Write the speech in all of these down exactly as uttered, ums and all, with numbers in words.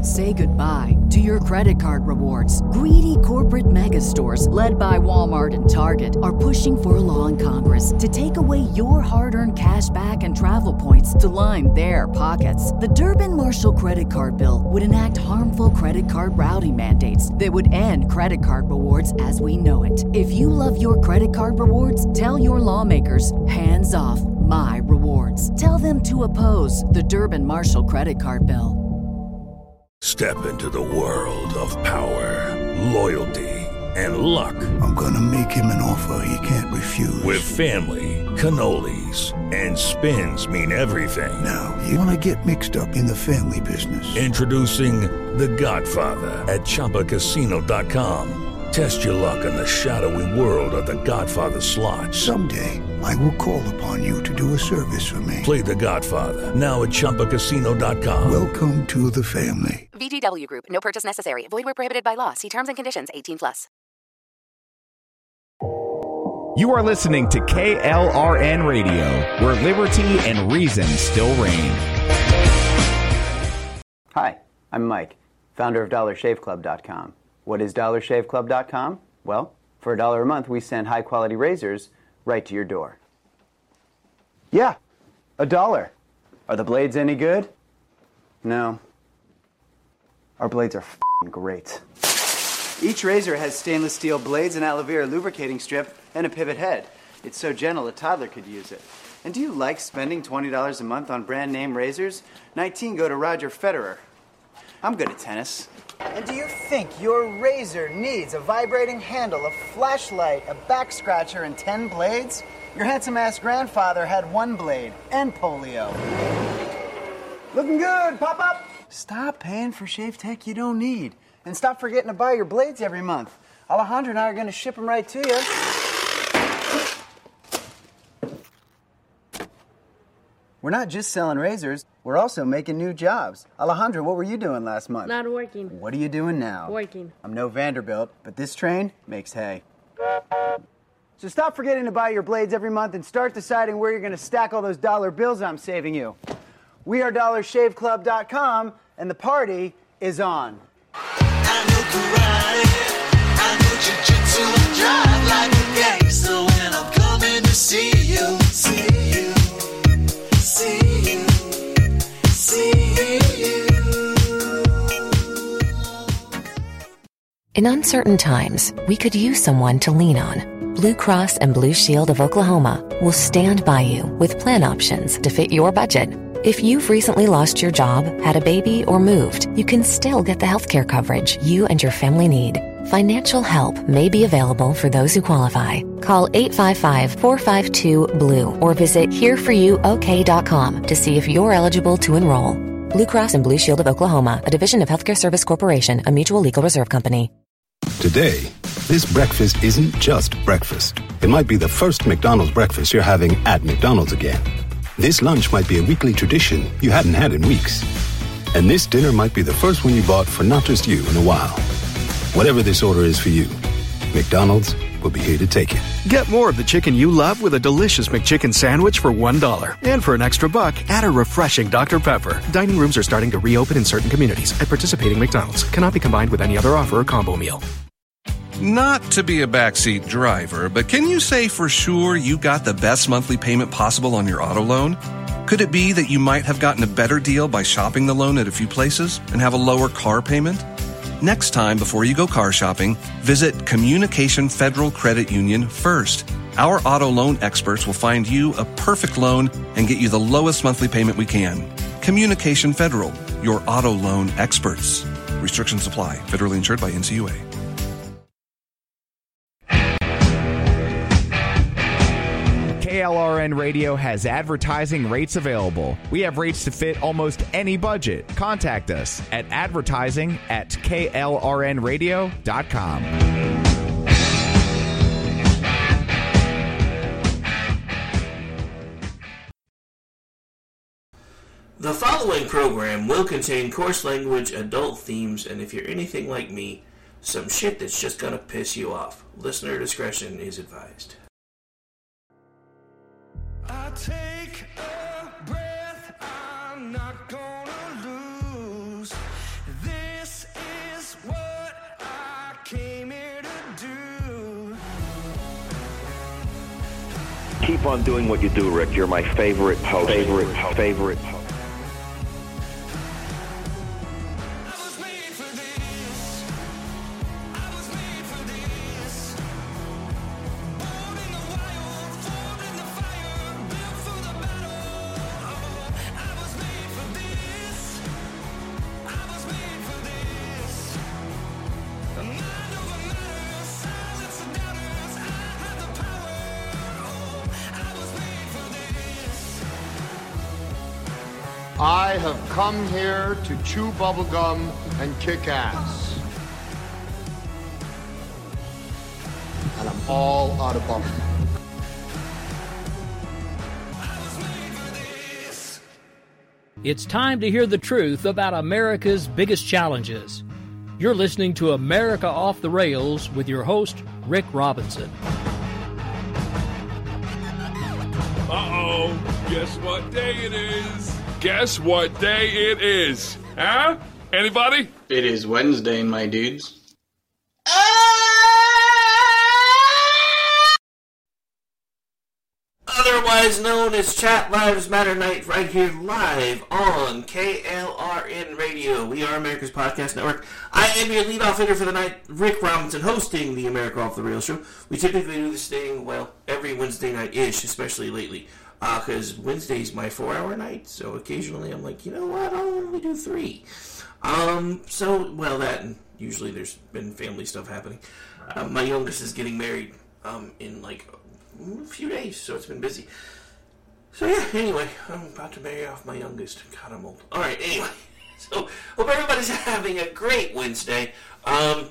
Say goodbye to your credit card rewards. Greedy corporate mega stores, led by Walmart and Target, are pushing for a law in Congress to take away your hard-earned cash back and travel points to line their pockets. The Durbin-Marshall credit card bill would enact harmful credit card routing mandates that would end credit card rewards as we know it. If you love your credit card rewards, tell your lawmakers, hands off my rewards. Tell them to oppose the Durbin-Marshall credit card bill. Step into the world of power, loyalty, and luck. I'm gonna make him an offer he can't refuse. With family, cannolis, and spins mean everything. Now, you wanna get mixed up in the family business. Introducing The Godfather at Chumba Casino dot com. Test your luck in the shadowy world of The Godfather slot. Someday, I will call upon you to do a service for me. Play The Godfather, now at Chumba Casino dot com. Welcome to the family. V G W Group. No purchase necessary. Void where prohibited by law. See terms and conditions. eighteen plus. You are listening to K L R N Radio, where liberty and reason still reign. Hi, I'm Mike, founder of Dollar Shave Club dot com. What is Dollar Shave Club dot com? Well, for a dollar a month, we send high-quality razors right to your door. Yeah, a dollar. Are the blades any good? No. Our blades are f***ing great. Each razor has stainless steel blades, an aloe vera lubricating strip, and a pivot head. It's so gentle a toddler could use it. And do you like spending twenty dollars a month on brand name razors? nineteen go to Roger Federer. I'm good at tennis. And do you think your razor needs a vibrating handle, a flashlight, a back scratcher, and ten blades? Your handsome-ass grandfather had one blade and polio. Looking good, pop-up! Stop paying for shave tech you don't need. And stop forgetting to buy your blades every month. Alejandro and I are going to ship them right to you. We're not just selling razors, we're also making new jobs. Alejandro, what were you doing last month? Not working. What are you doing now? Working. I'm no Vanderbilt, but this train makes hay. So stop forgetting to buy your blades every month and start deciding where you're going to stack all those dollar bills I'm saving you. We are Dollar Shave Club dot com, and the party is on. I know karate, I know jiu-jitsu, and drive like a gangster when I'm coming to see you, see you. See you, see you. In uncertain times, we could use someone to lean on. Blue Cross and Blue Shield of Oklahoma will stand by you with plan options to fit your budget. If you've recently lost your job, had a baby, or moved, you can still get the healthcare coverage you and your family need. Financial help may be available for those who qualify. Call eight five five, four five two, B L U E or visit here for you O K dot com to see if you're eligible to enroll. Blue Cross and Blue Shield of Oklahoma, a division of Healthcare Service Corporation, a mutual legal reserve company. Today, this breakfast isn't just breakfast. It might be the first McDonald's breakfast you're having at McDonald's again. This lunch might be a weekly tradition you hadn't had in weeks. And this dinner might be the first one you bought for not just you in a while. Whatever this order is for you, McDonald's will be here to take it. Get more of the chicken you love with a delicious McChicken sandwich for one dollar. And for an extra buck, add a refreshing Doctor Pepper. Dining rooms are starting to reopen in certain communities at participating McDonald's. Cannot be combined with any other offer or combo meal. Not to be a backseat driver, but can you say for sure you got the best monthly payment possible on your auto loan? Could it be that you might have gotten a better deal by shopping the loan at a few places and have a lower car payment? Next time, before you go car shopping, visit Communication Federal Credit Union first. Our auto loan experts will find you a perfect loan and get you the lowest monthly payment we can. Communication Federal, your auto loan experts. Restrictions apply. Federally insured by N C U A. K L R N Radio has advertising rates available. We have rates to fit almost any budget. Contact us at advertising at K L R N radio dot com. The following program will contain coarse language, adult themes, and if you're anything like me, some shit that's just gonna piss you off. Listener discretion is advised. I take a breath, I'm not gonna lose this. Keep on doing what you do, Rick. You're my favorite host. Favorite, host. favorite host. I have come here to chew bubblegum and kick ass. And I'm all out of bubblegum. It's time to hear the truth about America's biggest challenges. You're listening to America Off the Rails with your host, Rick Robinson. Uh-oh, guess what day it is? Guess what day it is? Huh? Anybody? It is Wednesday, my dudes. Otherwise known as Chat Lives Matter Night, right here live on K L R N Radio. We are America's Podcast Network. I am your lead-off hitter for the night, Rick Robinson, hosting the America Off the Rails show. We typically do this thing, well, every Wednesday night-ish, especially lately. Because uh, Wednesday's my four-hour night, so occasionally I'm like, you know what, I'll only do three. Um, so, well, that, and usually there's been family stuff happening. Uh, my youngest is getting married um, in, like, a few days, so it's been busy. So, yeah, anyway, I'm about to marry off my youngest. God, I'm old. Alright, anyway. So, hope everybody's having a great Wednesday. Um,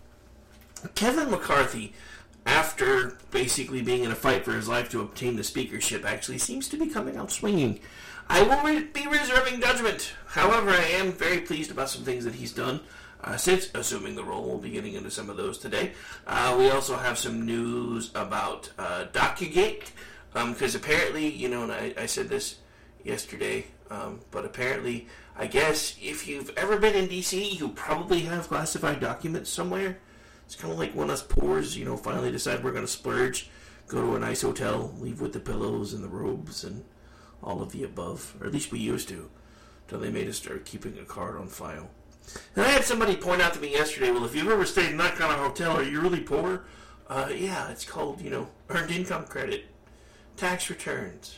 Kevin McCarthy, after basically being in a fight for his life to obtain the speakership, actually seems to be coming out swinging. I will re- be reserving judgment. However, I am very pleased about some things that he's done uh, since assuming the role. We'll be getting into some of those today. Uh, we also have some news about uh, DocuGate, because um, apparently, you know, and I, I said this yesterday, um, but apparently, I guess if you've ever been in D C, you probably have classified documents somewhere. It's kind of like when us poors, you know, finally decide we're going to splurge, go to a nice hotel, leave with the pillows and the robes and all of the above. Or at least we used to, until they made us start keeping a card on file. And I had somebody point out to me yesterday, well, if you've ever stayed in that kind of hotel, are you really poor? Uh, yeah, it's called, you know, earned income credit, tax returns.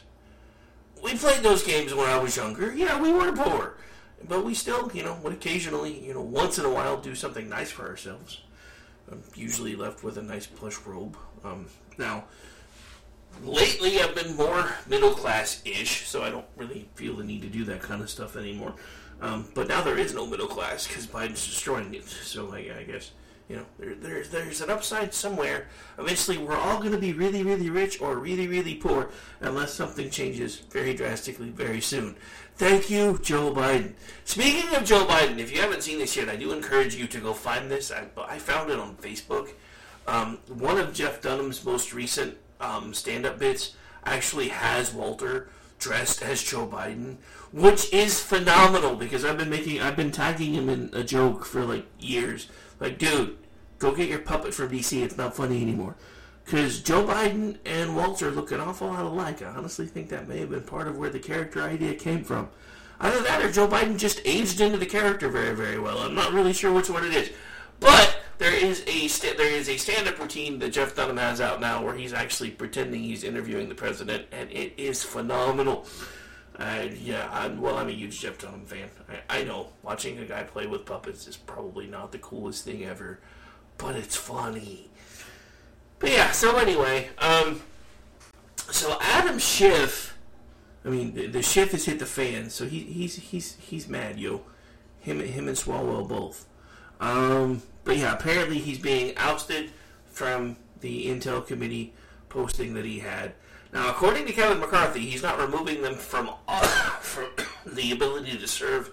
We played those games when I was younger. Yeah, we were poor. But we still, you know, would occasionally, you know, once in a while do something nice for ourselves. I'm usually left with a nice plush robe. Um, now, lately I've been more middle-class-ish, so I don't really feel the need to do that kind of stuff anymore. Um, but now there is no middle class, because Biden's destroying it. So I, I guess, you know, there, there, there's an upside somewhere. Eventually we're all going to be really, really rich or really, really poor, unless something changes very drastically very soon. Thank you, Joe Biden. Speaking of Joe Biden, if you haven't seen this yet, I do encourage you to go find this. I, I found it on Facebook. Um, one of Jeff Dunham's most recent um, stand-up bits actually has Walter dressed as Joe Biden, which is phenomenal because I've been making, I've been tagging him in a joke for like years. Like, dude, go get your puppet from D C. It's not funny anymore. Because Joe Biden and Walter look an awful lot alike. I honestly think that may have been part of where the character idea came from. Either that or Joe Biden just aged into the character very, very well. I'm not really sure which one it is. But there is a st- there is a stand-up routine that Jeff Dunham has out now where he's actually pretending he's interviewing the president, and it is phenomenal. Uh, yeah, I'm, well, I'm a huge Jeff Dunham fan. I, I know, watching a guy play with puppets is probably not the coolest thing ever, but it's funny. But yeah, so anyway, um, so Adam Schiff, I mean, the, the Schiff has hit the fan, so he, he's he's he's mad, yo. Him, him and Swalwell both. Um, but yeah, apparently he's being ousted from the Intel Committee posting that he had. Now, according to Kevin McCarthy, he's not removing them from, uh, from the ability to serve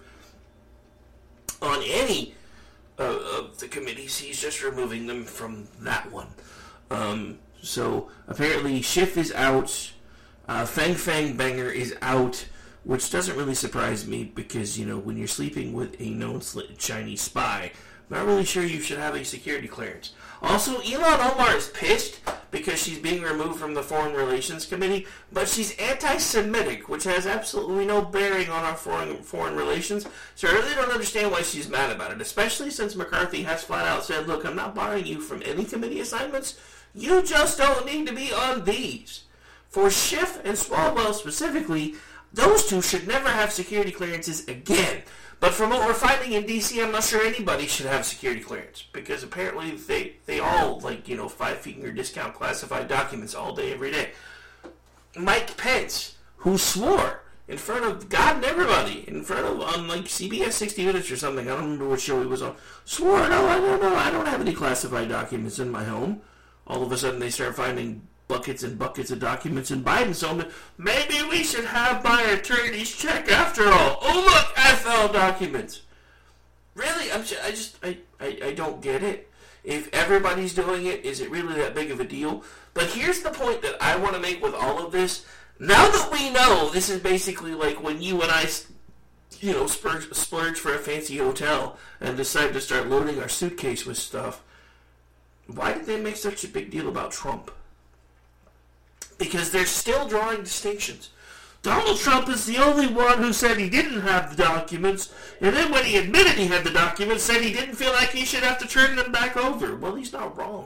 on any uh, of the committees. He's just removing them from that one. Um, so, apparently, Schiff is out, uh, Fang Fang Banger is out, which doesn't really surprise me because, you know, when you're sleeping with a known Chinese spy, I'm not really sure you should have a security clearance. Also, Ilhan Omar is pissed because she's being removed from the Foreign Relations Committee, but she's anti-Semitic, which has absolutely no bearing on our foreign foreign relations. So I really don't understand why she's mad about it, especially since McCarthy has flat out said, look, I'm not barring you from any committee assignments. You just don't need to be on these. For Schiff and Swalwell specifically, those two should never have security clearances again. But from what we're finding in D C, I'm not sure anybody should have security clearance. Because apparently they, they all, like, you know, five-finger discount classified documents all day, every day. Mike Pence, who swore in front of God and everybody, in front of, on, like, C B S sixty minutes or something, I don't remember what show he was on, swore, no, I don't know, I don't have any classified documents in my home. All of a sudden they start finding buckets and buckets of documents in Biden's home. Maybe we should have my attorneys check after all. Oh, look, I found documents. Really? I'm just, I just, I, I, I don't get it. If everybody's doing it, is it really that big of a deal? But here's the point that I want to make with all of this. Now that we know this is basically like when you and I, you know, splurge, splurge for a fancy hotel and decide to start loading our suitcase with stuff, why did they make such a big deal about Trump? Because they're still drawing distinctions. Donald Trump is the only one who said he didn't have the documents, and then when he admitted he had the documents, said he didn't feel like he should have to turn them back over. Well, he's not wrong.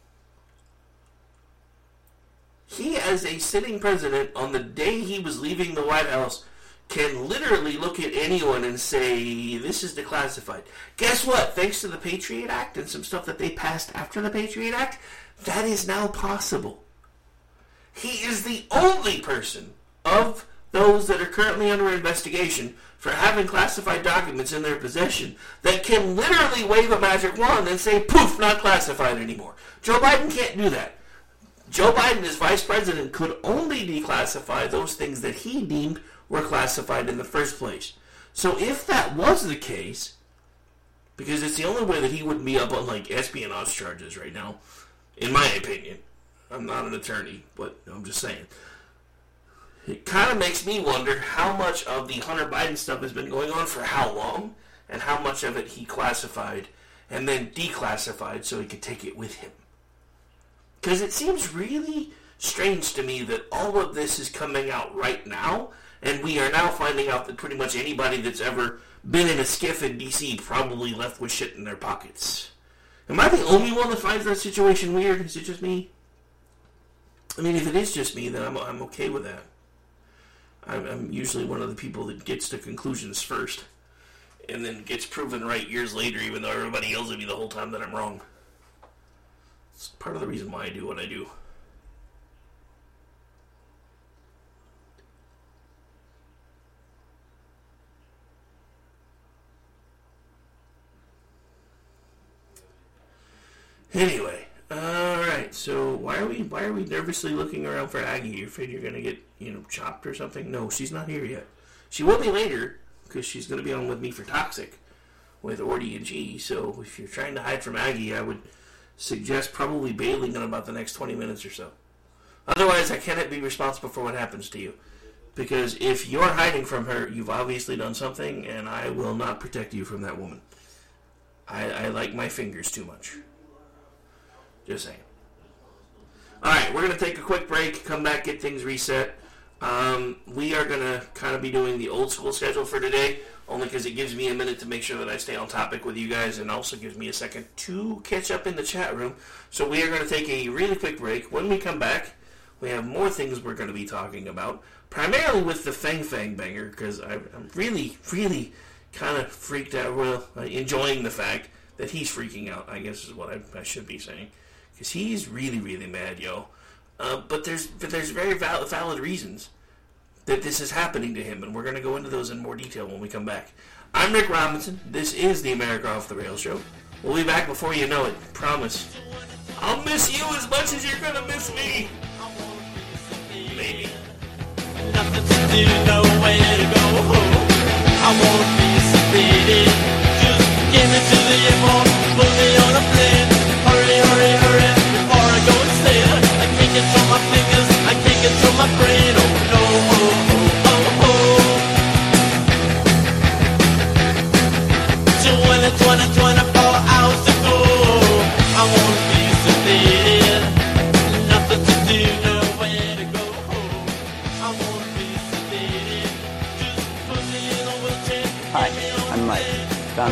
He, as a sitting president, on the day he was leaving the White House, can literally look at anyone and say, this is declassified. Guess what? Thanks to the Patriot Act and some stuff that they passed after the Patriot Act, that is now possible. He is the only person of those that are currently under investigation for having classified documents in their possession that can literally wave a magic wand and say, poof, not classified anymore. Joe Biden can't do that. Joe Biden, as vice president, could only declassify those things that he deemed were classified in the first place. So if that was the case, because it's the only way that he wouldn't be up on, like, espionage charges right now, in my opinion. I'm not an attorney, but I'm just saying. It kind of makes me wonder how much of the Hunter Biden stuff has been going on for how long, and how much of it he classified and then declassified so he could take it with him. Because it seems really strange to me that all of this is coming out right now, and we are now finding out that pretty much anybody that's ever been in a skiff in D C probably left with shit in their pockets. Am I the only one that finds that situation weird? Is it just me? I mean, if it is just me, then I'm I'm okay with that. I'm, I'm usually one of the people that gets to conclusions first, and then gets proven right years later, even though everybody yells at me the whole time that I'm wrong. It's part of the reason why I do what I do. Anyway. Alright, so why are we why are we nervously looking around for Aggie? You're afraid you're going to get, you know, chopped or something? No, she's not here yet. She will be later, because she's going to be on with me for Toxic, with Ordy and G. So if you're trying to hide from Aggie, I would suggest probably bailing in about the next twenty minutes or so. Otherwise, I cannot be responsible for what happens to you. Because if you're hiding from her, you've obviously done something, and I will not protect you from that woman. I, I like my fingers too much. Just saying. Alright, we're going to take a quick break, come back, get things reset. Um, we are going to kind of be doing the old school schedule for today, only because it gives me a minute to make sure that I stay on topic with you guys, and also gives me a second to catch up in the chat room. So we are going to take a really quick break. When we come back, we have more things we're going to be talking about, primarily with the Fang Fang Banger, because I'm really, really kind of freaked out, well, enjoying the fact that he's freaking out, I guess is what I, I should be saying. Because he's really, really mad, yo. Uh, but there's but there's very val- valid reasons that this is happening to him, and we're going to go into those in more detail when we come back. I'm Rick Robinson. This is the America Off the Rails Show. We'll be back before you know it. Promise. I'll miss you as much as you're going to miss me. Maybe. Nothing to do, nowhere to go home. I won't be sedated. Just get me to the airport, put me on a plane. Hurry, hurry, hurry, before I go insane. I can't control my fingers, I can't control my brain. Oh no, oh, oh, oh, oh. twenty, twenty, twenty-four hours to go. I won't be sedated.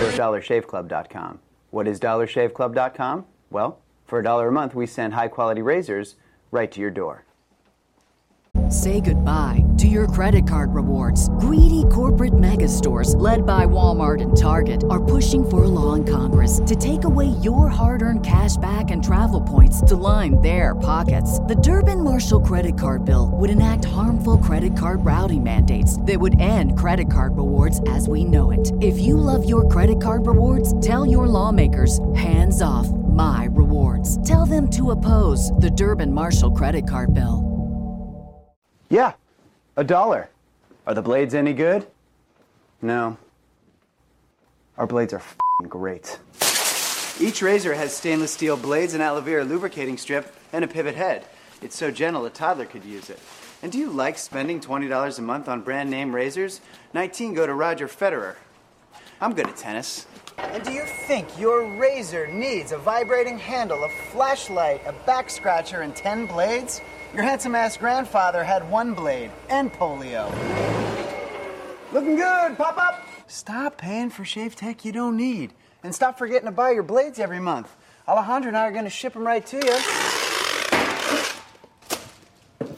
of dollar shave club dot com. What is dollar shave club dot com? Well, for a dollar a month, we send high-quality razors right to your door. Say goodbye to your credit card rewards. Greedy corporate mega stores, led by Walmart and Target, are pushing for a law in Congress to take away your hard-earned cash back and travel points to line their pockets. The Durbin-Marshall credit card bill would enact harmful credit card routing mandates that would end credit card rewards as we know it. If you love your credit card rewards, tell your lawmakers, hands off my rewards. Tell them to oppose the Durbin-Marshall credit card bill. Yeah, a dollar. Are the blades any good? No. Our blades are f***ing great. Each razor has stainless steel blades, an aloe vera lubricating strip, and a pivot head. It's so gentle a toddler could use it. And do you like spending twenty dollars a month on brand name razors? nineteen go to Roger Federer. I'm good at tennis. And do you think your razor needs a vibrating handle, a flashlight, a back scratcher, and ten blades? Your handsome-ass grandfather had one blade and polio. Looking good, Pop-Up! Stop paying for shave tech you don't need. And stop forgetting to buy your blades every month. Alejandro and I are going to ship them right to you.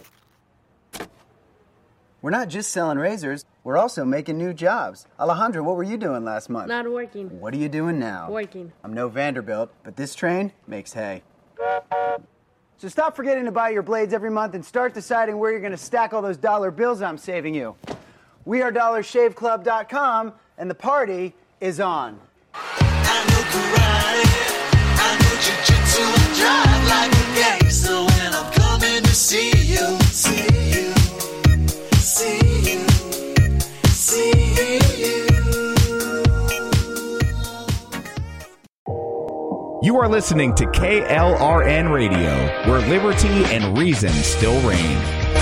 We're not just selling razors, we're also making new jobs. Alejandro, what were you doing last month? Not working. What are you doing now? Working. I'm no Vanderbilt, but this train makes hay. So stop forgetting to buy your blades every month and start deciding where you're going to stack all those dollar bills I'm saving you. We are dollar shave club dot com, and the party is on. I know karate, I know jiu-jitsu, I drive like a gangster when I'm coming to see you, see you, see you, see you. You are listening to K L R N Radio, where liberty and reason still reign.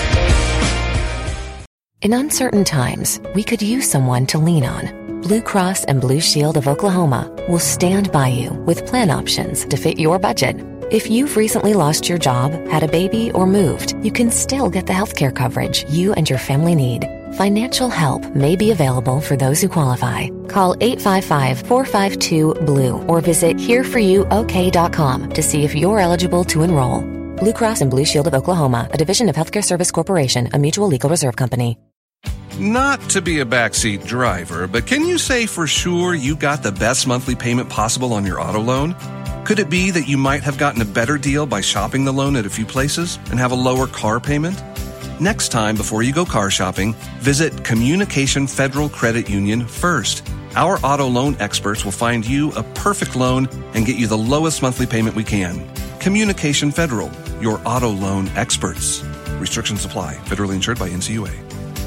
In uncertain times, we could use someone to lean on. Blue Cross and Blue Shield of Oklahoma will stand by you with plan options to fit your budget. If you've recently lost your job, had a baby, or moved, you can still get the healthcare coverage you and your family need. Financial help may be available for those who qualify. Call eight five five, four five two, B L U E or visit here for you O K dot com to see if you're eligible to enroll. Blue Cross and Blue Shield of Oklahoma, a division of Healthcare Service Corporation, a mutual legal reserve company. Not to be a backseat driver, but can you say for sure you got the best monthly payment possible on your auto loan? Could it be that you might have gotten a better deal by shopping the loan at a few places and have a lower car payment? Next time, before you go car shopping, visit Communication Federal Credit Union first. Our auto loan experts will find you a perfect loan and get you the lowest monthly payment we can. Communication Federal, your auto loan experts. Restrictions apply. Federally insured by N C U A.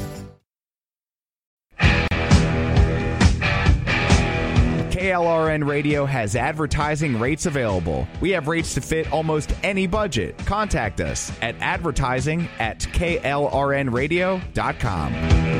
K L R N Radio has advertising rates available. We have rates to fit almost any budget. Contact us at advertising at K L R N radio dot com.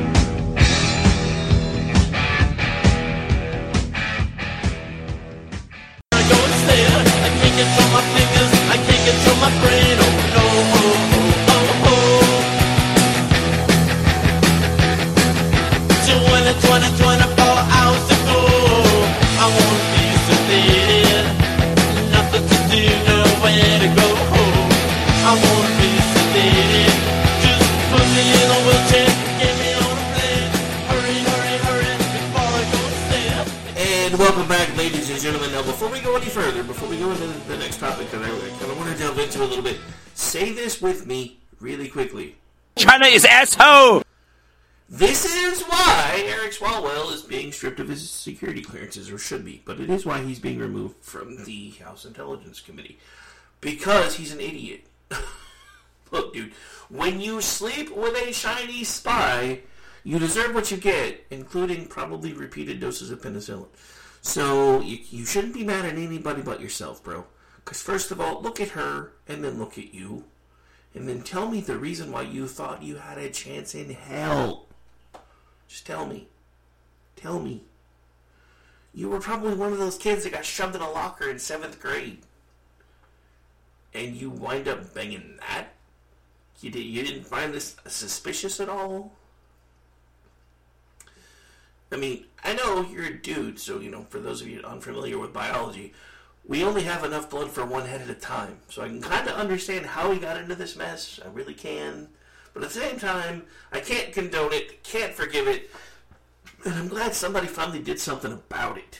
Welcome back, ladies and gentlemen. Now, before we go any further, before we go into the next topic that I kind of want to delve into a little bit, say this with me really quickly. China is asshole! This is why Eric Swalwell is being stripped of his security clearances, or should be, but it is why he's being removed from the House Intelligence Committee. Because he's an idiot. Look, dude, when you sleep with a shiny spy, you deserve what you get, including probably repeated doses of penicillin. So, you, you shouldn't be mad at anybody but yourself, bro. Because first of all, look at her, and then look at you. And then tell me the reason why you thought you had a chance in hell. Just tell me. Tell me. You were probably one of those kids that got shoved in a locker in seventh grade. And you wind up banging that? You, did, you didn't find this suspicious at all? I mean, I know you're a dude, so, you know, for those of you unfamiliar with biology, we only have enough blood for one head at a time. So I can kind of understand how he got into this mess. I really can. But at the same time, I can't condone it, can't forgive it, and I'm glad somebody finally did something about it.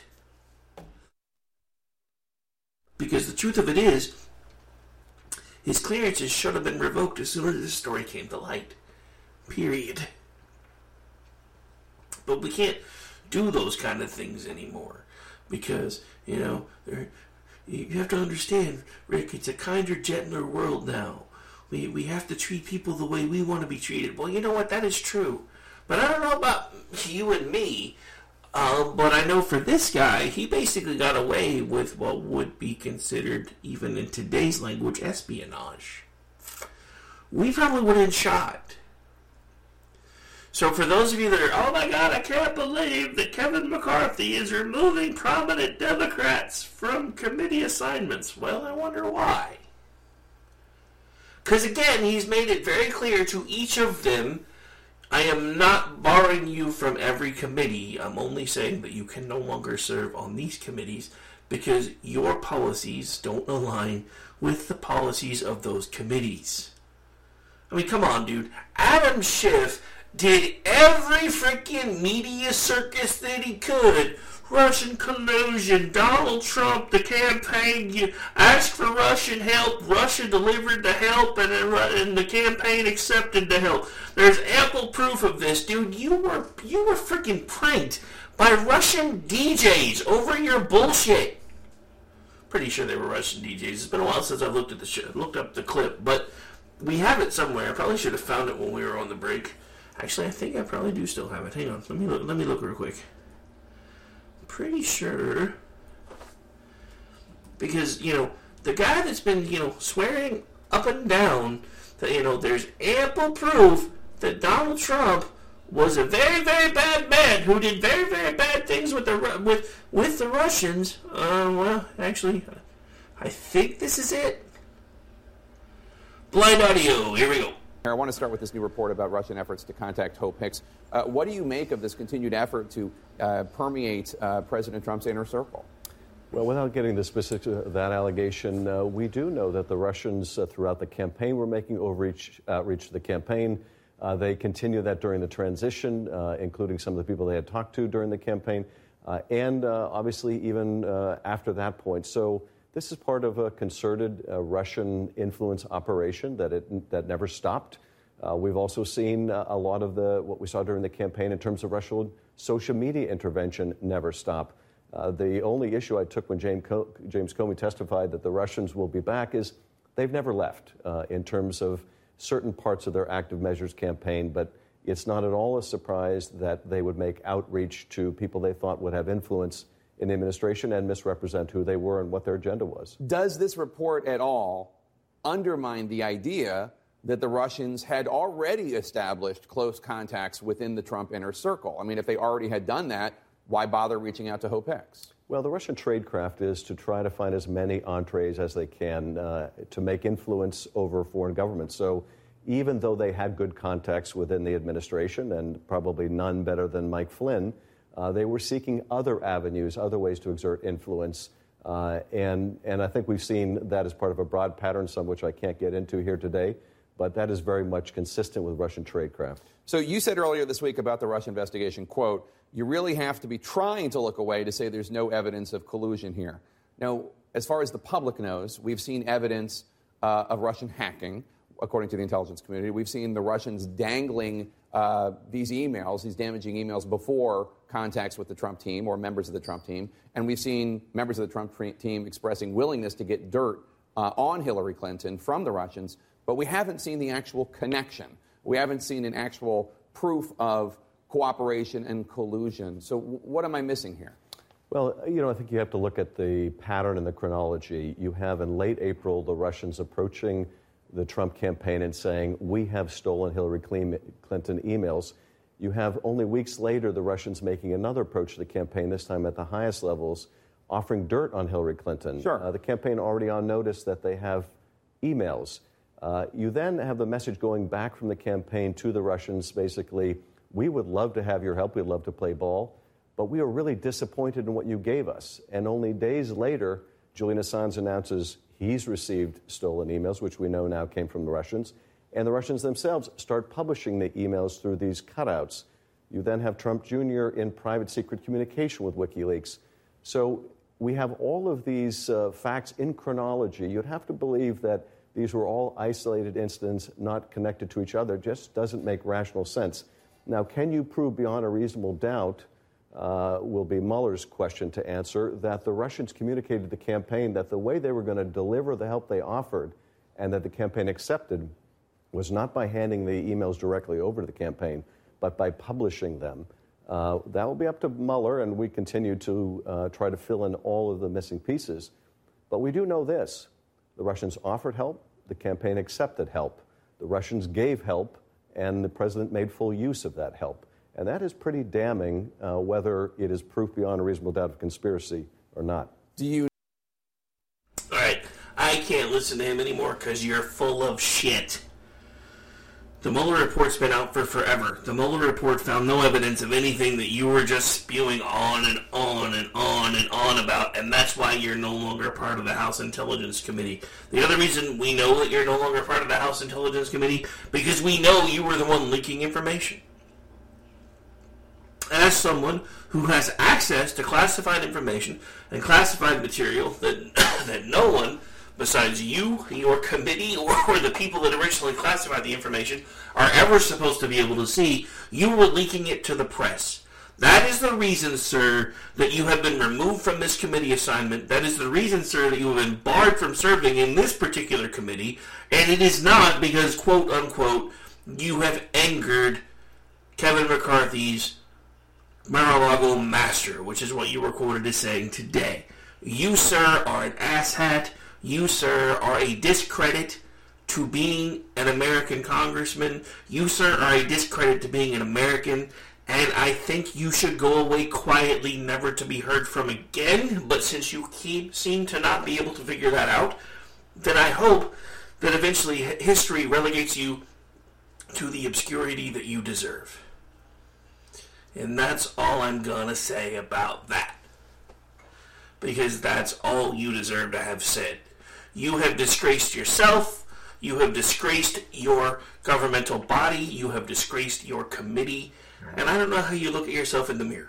Because the truth of it is, his clearances should have been revoked as soon as this story came to light. Period. But we can't do those kind of things anymore. Because, you know, you have to understand, Rick, it's a kinder, gentler world now. We, we have to treat people the way we want to be treated. Well, you know what? That is true. But I don't know about you and me. Um, but I know for this guy, he basically got away with what would be considered, even in today's language, espionage. We probably would have been shot. So for those of you that are, oh my God, I can't believe that Kevin McCarthy is removing prominent Democrats from committee assignments. Well, I wonder why. Because again, he's made it very clear to each of them, I am not barring you from every committee. I'm only saying that you can no longer serve on these committees because your policies don't align with the policies of those committees. I mean, come on, dude. Adam Schiff did every freaking media circus that he could. Russian collusion, Donald Trump, the campaign, you asked for Russian help, Russia delivered the help, and, and the campaign accepted the help. There's ample proof of this, dude. You were you were freaking pranked by Russian D Js over your bullshit. Pretty sure they were Russian D Js. It's been a while since I've looked at the show, looked up the clip, but we have it somewhere. I probably should have found it when we were on the break. Actually, I think I probably do still have it. Hang on, let me look, let me look real quick. Pretty sure, because, you know, the guy that's been, you know, swearing up and down that, you know, there's ample proof that Donald Trump was a very, very bad man who did very, very bad things with the with with the Russians. Uh, well, actually, I think this is it. Blind audio. Here we go. I want to start with this new report about Russian efforts to contact Hope Hicks. Uh, what do you make of this continued effort to uh, permeate uh, President Trump's inner circle? Well, without getting the specifics of that allegation, uh, we do know that the Russians uh, throughout the campaign were making overreach outreach to the campaign. Uh, they continue that during the transition, uh, including some of the people they had talked to during the campaign, uh, and uh, obviously even uh, after that point. So this is part of a concerted uh, Russian influence operation that it that never stopped. Uh, we've also seen uh, a lot of the what we saw during the campaign in terms of Russian social media intervention never stop. Uh, the only issue I took when James, Co- James Comey testified that the Russians will be back is they've never left uh, in terms of certain parts of their active measures campaign, but it's not at all a surprise that they would make outreach to people they thought would have influence in the administration and misrepresent who they were and what their agenda was. Does this report at all undermine the idea that the Russians had already established close contacts within the Trump inner circle? I mean, if they already had done that, why bother reaching out to Hope Hicks? Well, the Russian tradecraft is to try to find as many entrees as they can uh, to make influence over foreign governments. So even though they had good contacts within the administration, and probably none better than Mike Flynn, uh, they were seeking other avenues, other ways to exert influence. Uh, and, and I think we've seen that as part of a broad pattern, some which I can't get into here today. But that is very much consistent with Russian tradecraft. So you said earlier this week about the Russia investigation, quote, you really have to be trying to look away to say there's no evidence of collusion here. Now, as far as the public knows, we've seen evidence uh, of Russian hacking, according to the intelligence community. We've seen the Russians dangling uh, these emails, these damaging emails, before contacts with the Trump team or members of the Trump team. And we've seen members of the Trump team expressing willingness to get dirt uh, on Hillary Clinton from the Russians. But we haven't seen the actual connection. We haven't seen an actual proof of cooperation and collusion. So w- what am I missing here? Well, you know, I think you have to look at the pattern and the chronology. You have in late April the Russians approaching the Trump campaign and saying, we have stolen Hillary Clinton emails. You have only weeks later the Russians making another approach to the campaign, this time at the highest levels, offering dirt on Hillary Clinton. Sure. Uh, the campaign already on notice that they have emails. Uh, you then have the message going back from the campaign to the Russians, basically, we would love to have your help, we'd love to play ball. but we were really disappointed in what you gave us. And only days later, Julian Assange announces he's received stolen emails, which we know now came from the Russians, and the Russians themselves start publishing the emails through these cutouts. You then have Trump Junior in private secret communication with WikiLeaks. So we have all of these uh, facts in chronology. You'd have to believe that these were all isolated incidents not connected to each other. It just doesn't make rational sense. Now, can you prove beyond a reasonable doubt, uh, will be Mueller's question to answer, that the Russians communicated to the campaign that the way they were going to deliver the help they offered and that the campaign accepted was not by handing the emails directly over to the campaign, but by publishing them. Uh, that will be up to Mueller, and we continue to uh, try to fill in all of the missing pieces. But we do know this. The Russians offered help. The campaign accepted help. The Russians gave help, and the president made full use of that help. And that is pretty damning, uh, whether it is proof beyond a reasonable doubt of conspiracy or not. Do you... All right, I can't listen to him anymore because you're full of shit. The Mueller report's been out for forever. The Mueller report found no evidence of anything that you were just spewing on and on and on and on about, and that's why you're no longer a part of the House Intelligence Committee. The other reason we know that you're no longer a part of the House Intelligence Committee, because we know you were the one leaking information. As someone who has access to classified information and classified material that that no one besides you, your committee, or the people that originally classified the information are ever supposed to be able to see, you were leaking it to the press. That is the reason, sir, that you have been removed from this committee assignment. That is the reason, sir, that you have been barred from serving in this particular committee. And it is not because, quote unquote, you have angered Kevin McCarthy's Mar-a-Lago master, which is what you were quoted as saying today. You, sir, are an asshat. You, sir, are a discredit to being an American congressman. You, sir, are a discredit to being an American. And I think you should go away quietly, never to be heard from again. But since you keep seem to not be able to figure that out, then I hope that eventually history relegates you to the obscurity that you deserve. And that's all I'm going to say about that. Because that's all you deserve to have said. You have disgraced yourself. You have disgraced your governmental body. You have disgraced your committee. And I don't know how you look at yourself in the mirror.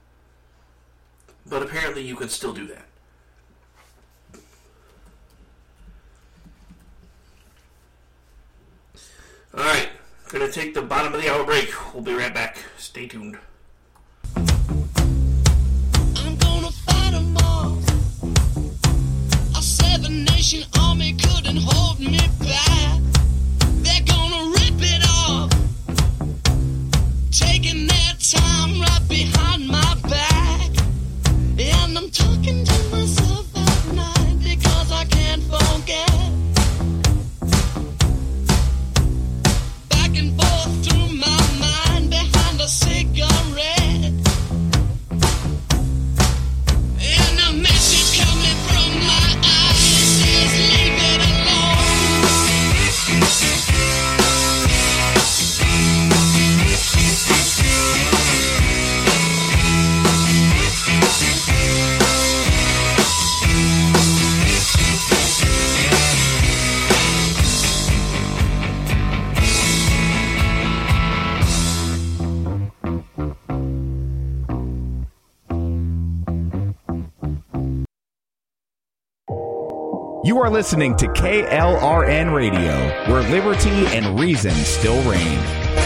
But apparently you can still do that. Alright, going to take the bottom of the hour break. We'll be right back. Stay tuned. I'm gonna fight 'em all. A seven-nation army couldn't hold me back. They're gonna rip it off, taking their time right behind my back. And I'm talking to myself at night because I can't forget. Back and forth through my mind behind a cigarette. And a message coming from my eyes says leave it You are listening to K L R N Radio, where liberty and reason still reign.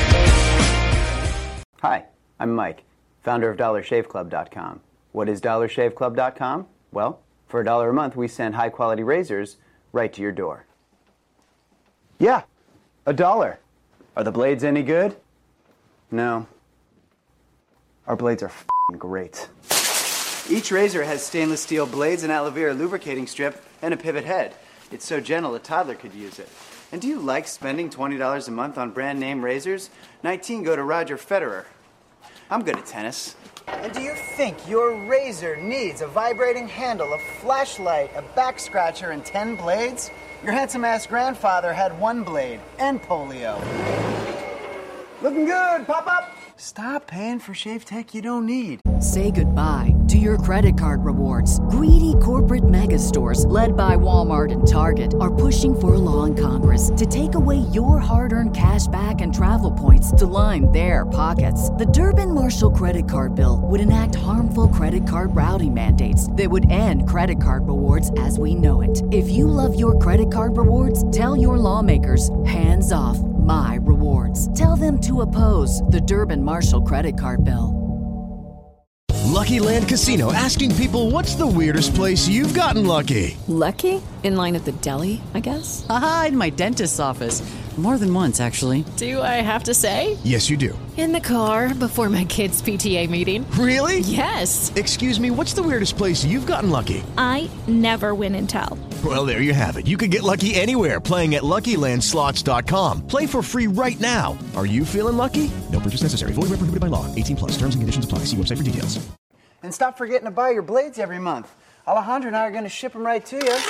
Hi, I'm Mike, founder of Dollar Shave Club dot com. What is Dollar Shave Club dot com? Well, for a dollar a month, we send high-quality razors right to your door. Yeah, a dollar. Are the blades any good? No. Our blades are f***ing great. Each razor has stainless steel blades, an aloe vera lubricating strip, and a pivot head. It's so gentle a toddler could use it. And do you like spending twenty dollars a month on brand name razors? nineteen go to Roger Federer. I'm good at tennis. And do you think your razor needs a vibrating handle, a flashlight, a back scratcher, and ten blades? Your handsome-ass grandfather had one blade and polio. Looking good, pop up! Stop paying for shave tech you don't need. Say goodbye to your credit card rewards. Greedy corporate mega stores, led by Walmart and Target, are pushing for a law in Congress to take away your hard-earned cash back and travel points to line their pockets. The Durbin-Marshall credit card bill would enact harmful credit card routing mandates that would end credit card rewards as we know it. If you love your credit card rewards, tell your lawmakers, hands off my rewards. Tell them to oppose the Durbin-Marshall credit card bill. Lucky Land Casino, asking people, what's the weirdest place you've gotten lucky? Lucky? In line at the deli, I guess? Aha, in my dentist's office. More than once, actually. Do I have to say? Yes, you do. In the car before my kids' P T A meeting. Really? Yes. Excuse me, what's the weirdest place you've gotten lucky? I never win and tell. Well, there you have it. You can get lucky anywhere, playing at Lucky Land Slots dot com. Play for free right now. Are you feeling lucky? No purchase necessary. Void where prohibited by law. eighteen plus. Terms and conditions apply. See website for details. And stop forgetting to buy your blades every month. Alejandro and I are going to ship them right to you.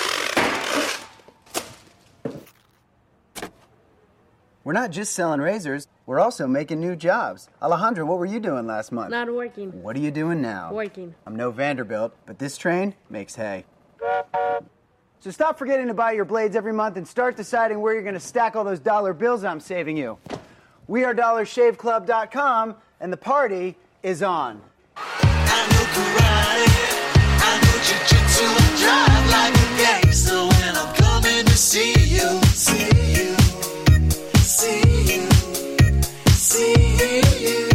We're not just selling razors, we're also making new jobs. Alejandro, what were you doing last month? Not working. What are you doing now? Working. I'm no Vanderbilt, but this train makes hay. So stop forgetting to buy your blades every month and start deciding where you're going to stack all those dollar bills I'm saving you. We are dollar shave club dot com, and the party is on. I know karate, I know jiu-jitsu, I drive like a gangster when I'm coming to see you, see you. See you, see you.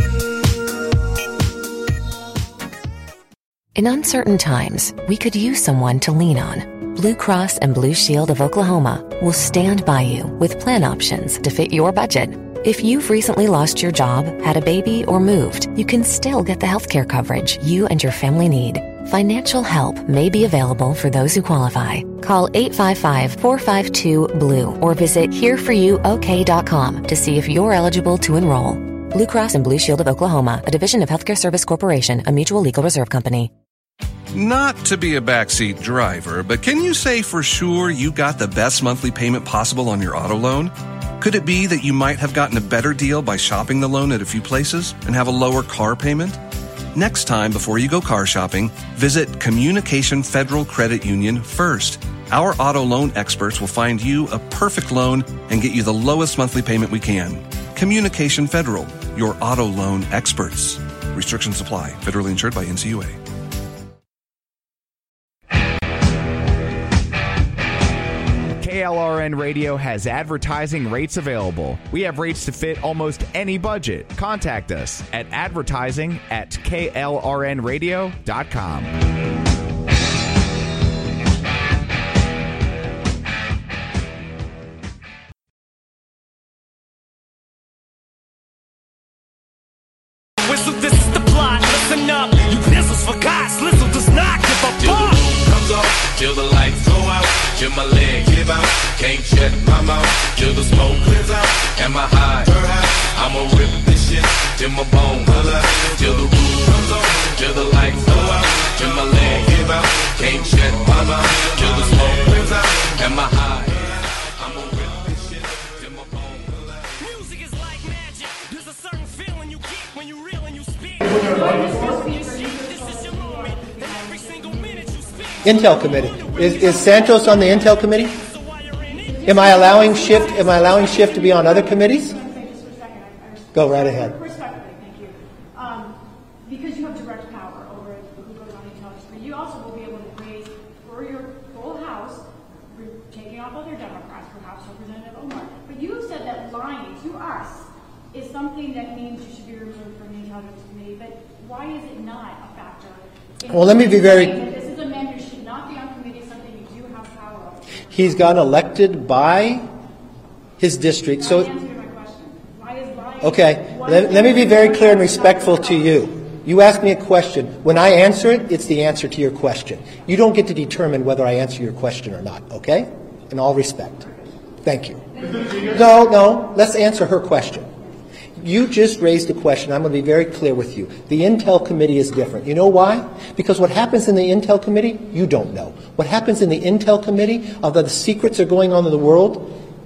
In uncertain times, we could use someone to lean on. Blue Cross and Blue Shield of Oklahoma will stand by you with plan options to fit your budget. If you've recently lost your job, had a baby, or moved, you can still get the healthcare coverage you and your family need. Financial help may be available for those who qualify. Call eight five five, four five two, B L U E or visit here for you O K dot com to see if you're eligible to enroll. Blue Cross and Blue Shield of Oklahoma, a division of Healthcare Service Corporation, a mutual legal reserve company. Not to be a backseat driver, but can you say for sure you got the best monthly payment possible on your auto loan? Could it be that you might have gotten a better deal by shopping the loan at a few places and have a lower car payment? Next time, before you go car shopping, visit Communication Federal Credit Union first. Our auto loan experts will find you a perfect loan and get you the lowest monthly payment we can. Communication Federal, your auto loan experts. Restrictions apply. Federally insured by N C U A. K L R N Radio has advertising rates available. We have rates to fit almost any budget. Contact us at advertising at K L R N radio dot com. Whistle, this is the plot. Listen up, you pistols for God's Listen does not give a fuck. Comes off, till the lights go out, till my leg give out, can't shut my mouth, till the smoke clears out, am I high? I'ma rip this shit, till my bone holler, till the roof comes on, till the lights go out, till my leg give out, can't shut my mouth, till the smoke clears out, am I high? I'ma rip this shit, till my bone holler. Music is like magic, there's a certain feeling you get when you reel and you speak. Intel Committee. Is, is Santos on the Intel Committee? Am I allowing Shift? Am I allowing Shift to be on other committees? Go right ahead. Respectfully, thank you. Um, because you have direct power over who goes on the intelligence committee, you also will be able to raise for your full House, taking off other Democrats, perhaps Representative Omar. But you have said that lying to us is something that means you should be removed from the intelligence committee. But why is it not a factor? Well, let me be very. This is a man who should not be on committee. Something you do have power over. He's gotten elected by his district, so. Okay, let, let me be very clear and respectful to you. You ask me a question. When I answer it, it's the answer to your question. You don't get to determine whether I answer your question or not, okay? In all respect. Thank you. No, no, let's answer her question. You just raised a question. I'm going to be very clear with you. The Intel Committee is different. You know why? Because what happens in the Intel Committee, you don't know. What happens in the Intel Committee, although the secrets are going on in the world,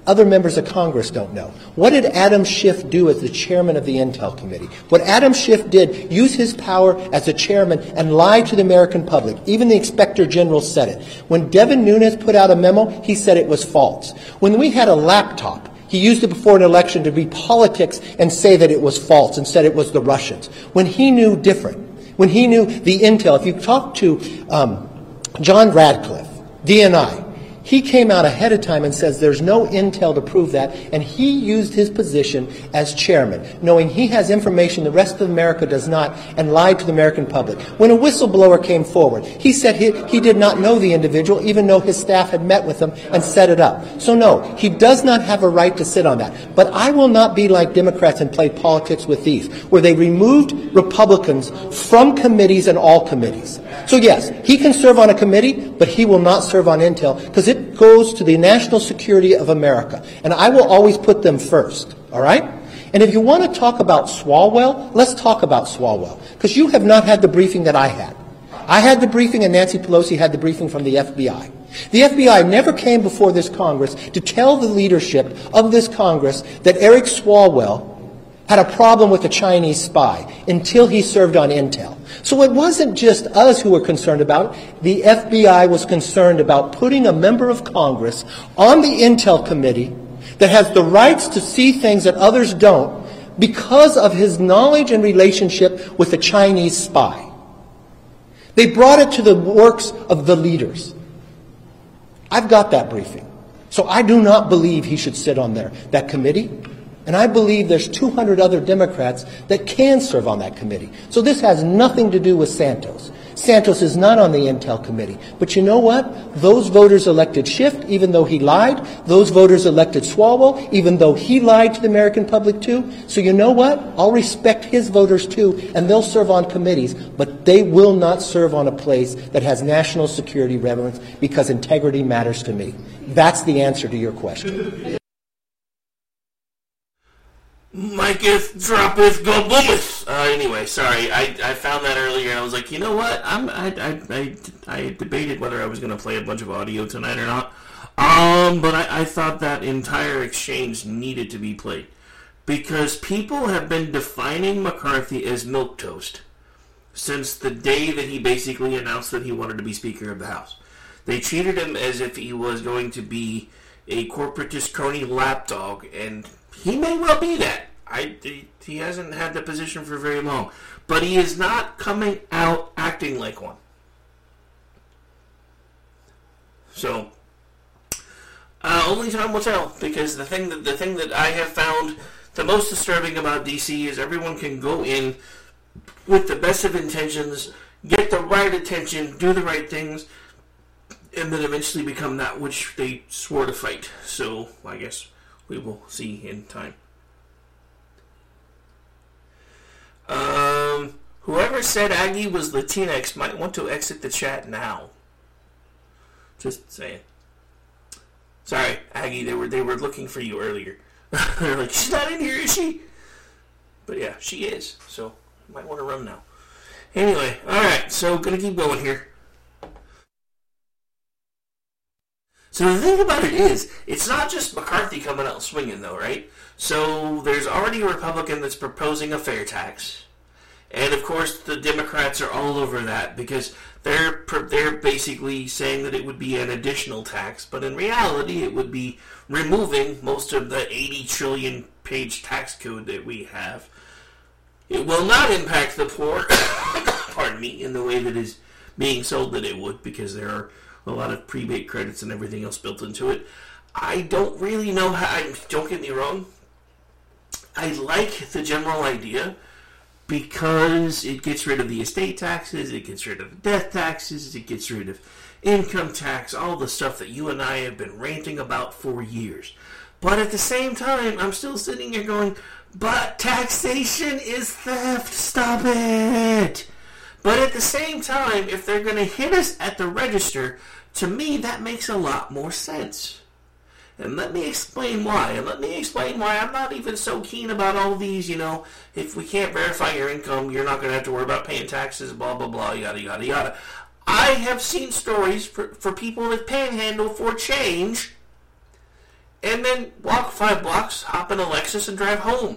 other members of Congress don't know. What did Adam Schiff do as the chairman of the Intel Committee? What Adam Schiff did, use his power as a chairman and lie to the American public. Even the Inspector General said it. When Devin Nunes put out a memo, he said it was false. When we had a laptop, he used it before an election to be politics and say that it was false and said it was the Russians. When he knew different, when he knew the intel, if you talk to um, John Radcliffe, D N I, he came out ahead of time and says there's no intel to prove that, and he used his position as chairman, knowing he has information the rest of America does not, and lied to the American public. When a whistleblower came forward, he said he, he did not know the individual, even though his staff had met with him and set it up. So no, he does not have a right to sit on that. But I will not be like Democrats and play politics with these, where they removed Republicans from committees and all committees. So yes, he can serve on a committee, but he will not serve on intel, because it goes to the national security of America. And I will always put them first, all right? And if you want to talk about Swalwell, let's talk about Swalwell, because you have not had the briefing that I had. I had the briefing and Nancy Pelosi had the briefing from the F B I. The F B I never came before this Congress to tell the leadership of this Congress that Eric Swalwell had a problem with a Chinese spy until he served on intel. So it wasn't just us who were concerned about it. The F B I was concerned about putting a member of Congress on the Intel Committee that has the rights to see things that others don't because of his knowledge and relationship with a Chinese spy. They brought it to the works of the leaders. I've got that briefing. So I do not believe he should sit on there, that committee. And I believe there's two hundred other Democrats that can serve on that committee. So this has nothing to do with Santos. Santos is not on the Intel Committee. But you know what? Those voters elected Schiff, even though he lied. Those voters elected Swalwell, even though he lied to the American public too. So you know what? I'll respect his voters too, and they'll serve on committees. But they will not serve on a place that has national security relevance, because integrity matters to me. That's the answer to your question. Miceth, dropeth, go boometh. Uh, anyway, sorry, I, I found that earlier and I was like, you know what? I'm I I I, I debated whether I was going to play a bunch of audio tonight or not. Um, but I, I thought that entire exchange needed to be played because people have been defining McCarthy as milquetoast since the day that he basically announced that he wanted to be Speaker of the House. They treated him as if he was going to be a corporatist crony lapdog, and he may well be that. I, he hasn't had the position for very long. But he is not coming out acting like one. So, uh, only time will tell. Because the thing that the thing that I have found the most disturbing about D C is everyone can go in with the best of intentions, get the right attention, do the right things, and then eventually become that which they swore to fight. So, I guess we will see in time. Um, whoever said Aggie was Latinx might want to exit the chat now. Just saying. Sorry, Aggie, they were they were looking for you earlier. They're like, she's not in here, is she? But yeah, she is. So, you might want to run now. Anyway, alright, so gonna keep going here. So the thing about it is, it's not just McCarthy coming out swinging, though, right? So there's already a Republican that's proposing a fair tax. And, of course, the Democrats are all over that because they're they're basically saying that it would be an additional tax, but in reality it would be removing most of the eighty trillion page tax code that we have. It will not impact the poor, pardon me, in the way that is being sold that it would, because there are a lot of prebate credits and everything else built into it. I don't really know how, I, don't get me wrong, I like the general idea because it gets rid of the estate taxes, it gets rid of the death taxes, it gets rid of income tax, all the stuff that you and I have been ranting about for years. But at the same time, I'm still sitting here going, but taxation is theft, stop it! But at the same time, if they're going to hit us at the register, to me that makes a lot more sense. And let me explain why. And let me explain why I'm not even so keen about all these, you know, if we can't verify your income, you're not going to have to worry about paying taxes, blah, blah, blah, yada, yada, yada. I have seen stories for, for people that panhandle for change, and then walk five blocks, hop in a Lexus, and drive home.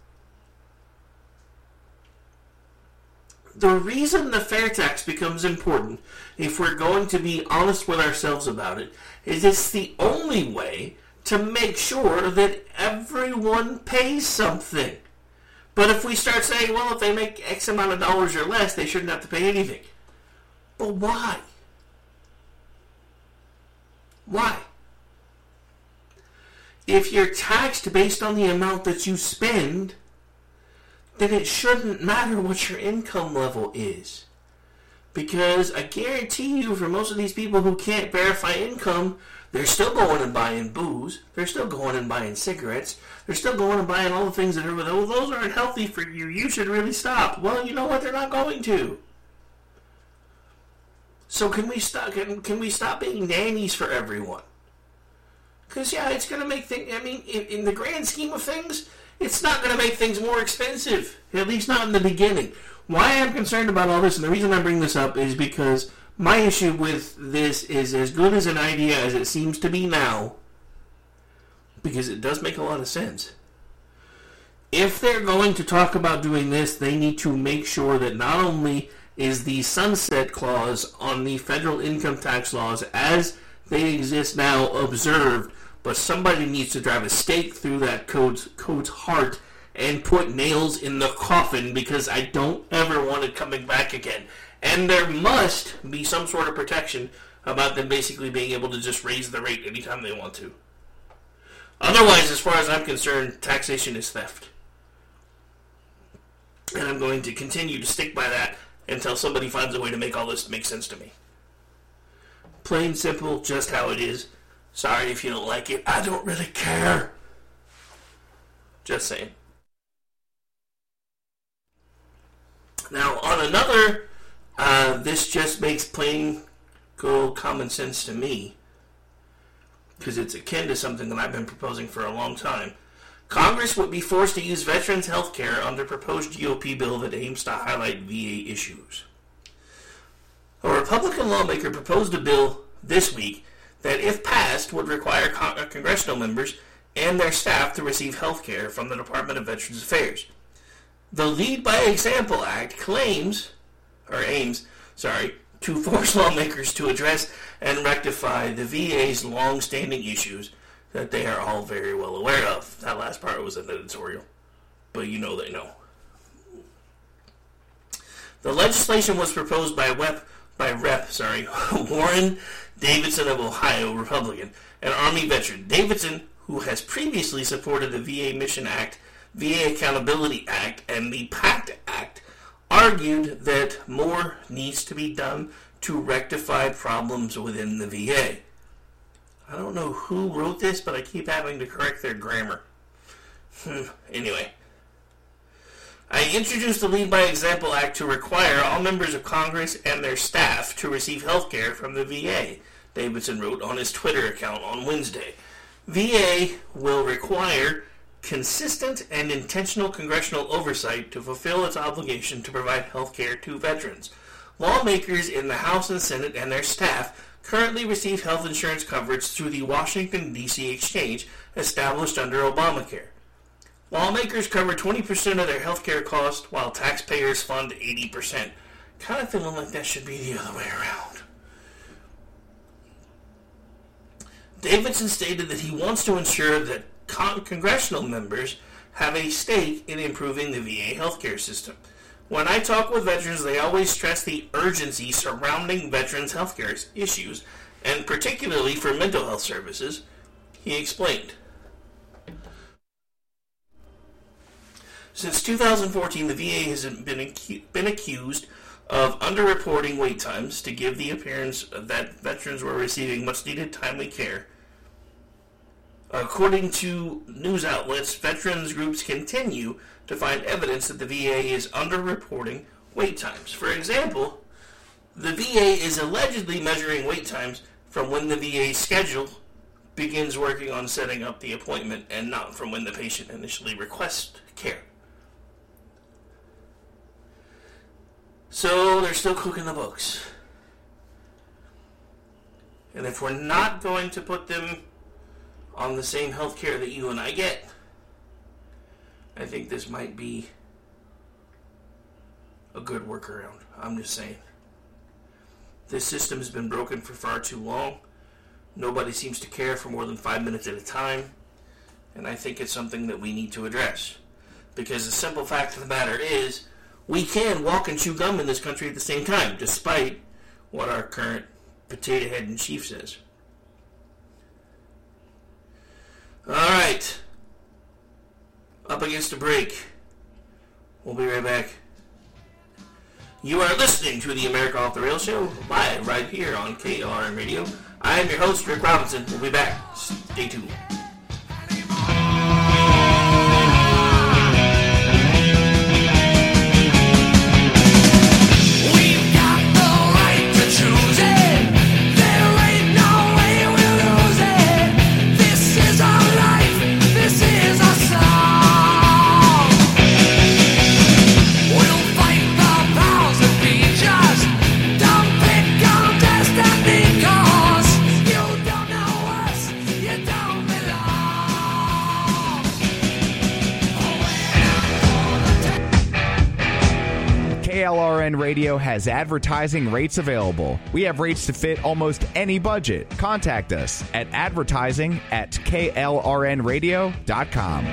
The reason the fair tax becomes important, if we're going to be honest with ourselves about it, is it's the only way to make sure that everyone pays something. But if we start saying, well, if they make X amount of dollars or less, they shouldn't have to pay anything. But why? Why? If you're taxed based on the amount that you spend, then it shouldn't matter what your income level is. Because I guarantee you, for most of these people who can't verify income, they're still going and buying booze. They're still going and buying cigarettes. They're still going and buying all the things that are, oh, those aren't healthy for you. You should really stop. Well, you know what? They're not going to. So can we stop? Can, can we stop being nannies for everyone? Because yeah, it's going to make things. I mean, in, in the grand scheme of things, it's not going to make things more expensive. At least not in the beginning. Why I'm concerned about all this, and the reason I bring this up, is because my issue with this is as good as an idea as it seems to be now, because it does make a lot of sense. If they're going to talk about doing this, they need to make sure that not only is the sunset clause on the federal income tax laws as they exist now observed, but somebody needs to drive a stake through that code's, code's heart and put nails in the coffin, because I don't ever want it coming back again. And there must be some sort of protection about them basically being able to just raise the rate anytime they want to. Otherwise, as far as I'm concerned, taxation is theft. And I'm going to continue to stick by that until somebody finds a way to make all this make sense to me. Plain simple, just how it is. Sorry if you don't like it. I don't really care. Just saying. Now, on another, uh, this just makes plain good common sense to me, because it's akin to something that I've been proposing for a long time. Congress would be forced to use veterans' health care under proposed G O P bill that aims to highlight V A issues. A Republican lawmaker proposed a bill this week that, if passed, would require con- congressional members and their staff to receive health care from the Department of Veterans Affairs. The Lead by Example Act claims, or aims, sorry, to force lawmakers to address and rectify the V A's long-standing issues that they are all very well aware of. That last part was an editorial, but you know they know. The legislation was proposed by Rep, by Rep, sorry, Warren Davidson of Ohio, Republican, an Army veteran. Davidson, who has previously supported the V A Mission Act, V A Accountability Act, and the PACT Act, argued that more needs to be done to rectify problems within the V A. I don't know who wrote this, but I keep having to correct their grammar. Anyway. I introduced the Lead by Example Act to require all members of Congress and their staff to receive health care from the V A, Davidson wrote on his Twitter account on Wednesday. V A will require consistent and intentional congressional oversight to fulfill its obligation to provide health care to veterans. Lawmakers in the House and Senate and their staff currently receive health insurance coverage through the Washington, D C exchange established under Obamacare. Lawmakers cover twenty percent of their health care costs, while taxpayers fund eighty percent. Kind of feeling like that should be the other way around. Davidson stated that he wants to ensure that con- congressional members have a stake in improving the V A healthcare system. When I talk with veterans, they always stress the urgency surrounding veterans' healthcare issues, and particularly for mental health services, he explained. Since two thousand fourteen, the V A has been, acu- been accused of underreporting wait times to give the appearance that veterans were receiving much-needed timely care. According to news outlets, veterans groups continue to find evidence that the V A is underreporting wait times. For example, the V A is allegedly measuring wait times from when the V A schedule begins working on setting up the appointment and not from when the patient initially requests care. So they're still cooking the books. And if we're not going to put them on the same health care that you and I get, I think this might be a good workaround. I'm just saying. This system has been broken for far too long. Nobody seems to care for more than five minutes at a time. And I think it's something that we need to address. Because the simple fact of the matter is, we can walk and chew gum in this country at the same time, despite what our current potato head in chief says. Alright. Up against a break. We'll be right back. You are listening to the America Off the Rails show, live right here on K L R N Radio. I am your host, Rick Robinson. We'll be back. Stay tuned. K L R N Radio has advertising rates available. We have rates to fit almost any budget. Contact us at advertising at K L R N radio dot com.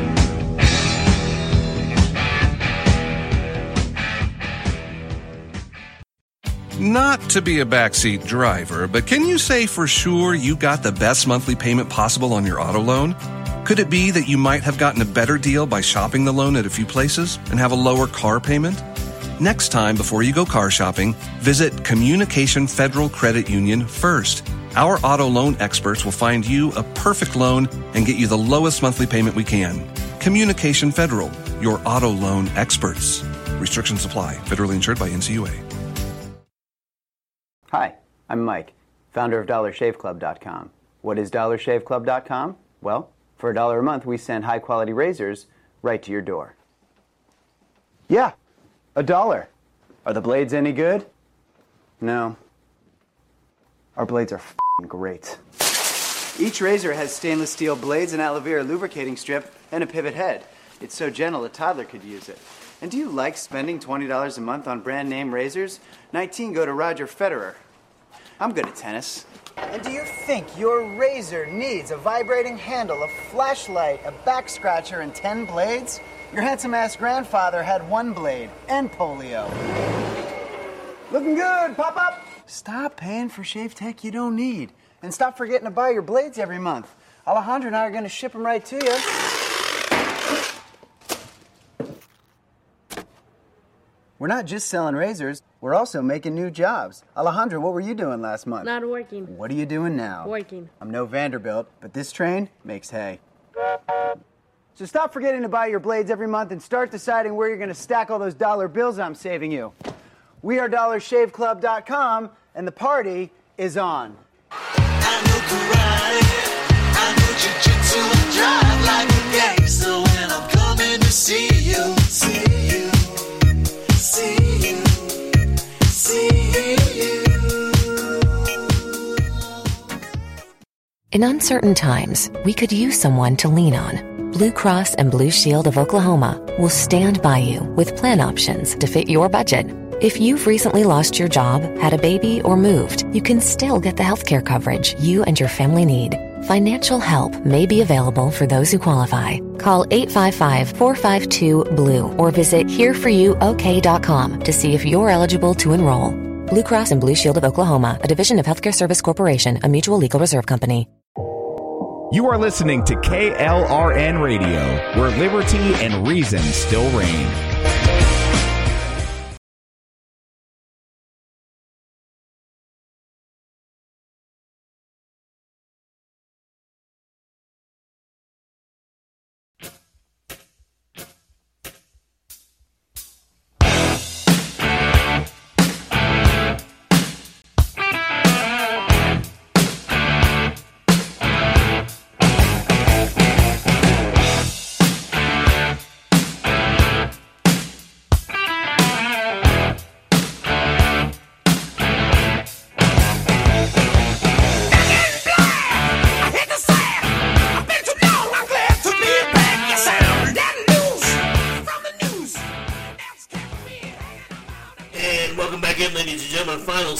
Not to be a backseat driver, but can you say for sure you got the best monthly payment possible on your auto loan? Could it be that you might have gotten a better deal by shopping the loan at a few places and have a lower car payment? Next time, before you go car shopping, visit Communication Federal Credit Union first. Our auto loan experts will find you a perfect loan and get you the lowest monthly payment we can. Communication Federal, your auto loan experts. Restrictions apply. Federally insured by N C U A. Hi, I'm Mike, founder of Dollar Shave Club dot com. What is Dollar Shave Club dot com? Well, for a dollar a month, we send high-quality razors right to your door. Yeah, a dollar. Are the blades any good? No. Our blades are f***ing great. Each razor has stainless steel blades, an aloe vera lubricating strip, and a pivot head. It's so gentle a toddler could use it. And do you like spending twenty dollars a month on brand name razors? nineteen go to Roger Federer. I'm good at tennis. And do you think your razor needs a vibrating handle, a flashlight, a back scratcher, and ten blades? Your handsome-ass grandfather had one blade and polio. Looking good, pop up! Stop paying for shave tech you don't need. And stop forgetting to buy your blades every month. Alejandro and I are going to ship them right to you. We're not just selling razors, we're also making new jobs. Alejandro, what were you doing last month? Not working. What are you doing now? Working. I'm no Vanderbilt, but this train makes hay. So stop forgetting to buy your blades every month and start deciding where you're going to stack all those dollar bills I'm saving you. We are Dollar Shave Club dot com, and the party is on. I know karate, I know jiu-jitsu, I drive like a gangster when I'm coming to see you, see you, see you, see you. In uncertain times, we could use someone to lean on. Blue Cross and Blue Shield of Oklahoma will stand by you with plan options to fit your budget. If you've recently lost your job, had a baby, or moved, you can still get the healthcare coverage you and your family need. Financial help may be available for those who qualify. Call eight five five, four five two, B L U E or visit here for you O K dot com to see if you're eligible to enroll. Blue Cross and Blue Shield of Oklahoma, a division of Healthcare Service Corporation, a mutual legal reserve company. You are listening to K L R N Radio, where liberty and reason still reign.